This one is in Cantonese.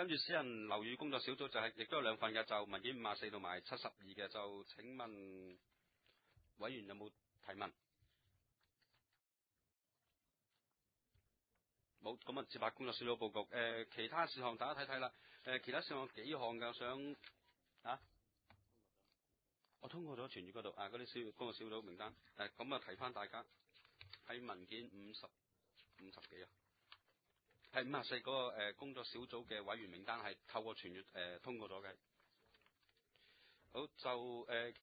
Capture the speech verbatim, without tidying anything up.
跟住私人樓宇工作小組就係、是、亦都有兩份嘅，就文件五十四同埋七十二嘅，就請問委員有冇提問？冇，咁啊，接下工作小組報告。誒、呃，其他事項大家睇睇啦。誒、呃，其他事項幾項嘅，我想啊，我通過咗全月嗰度啊，嗰啲小工作小組名單。誒、呃，咁啊，提翻大家喺文件五十五十幾啊，係五十四嗰個誒、呃、工作小組嘅委員名單係透過全月誒、呃、通過咗嘅。好，就誒、呃、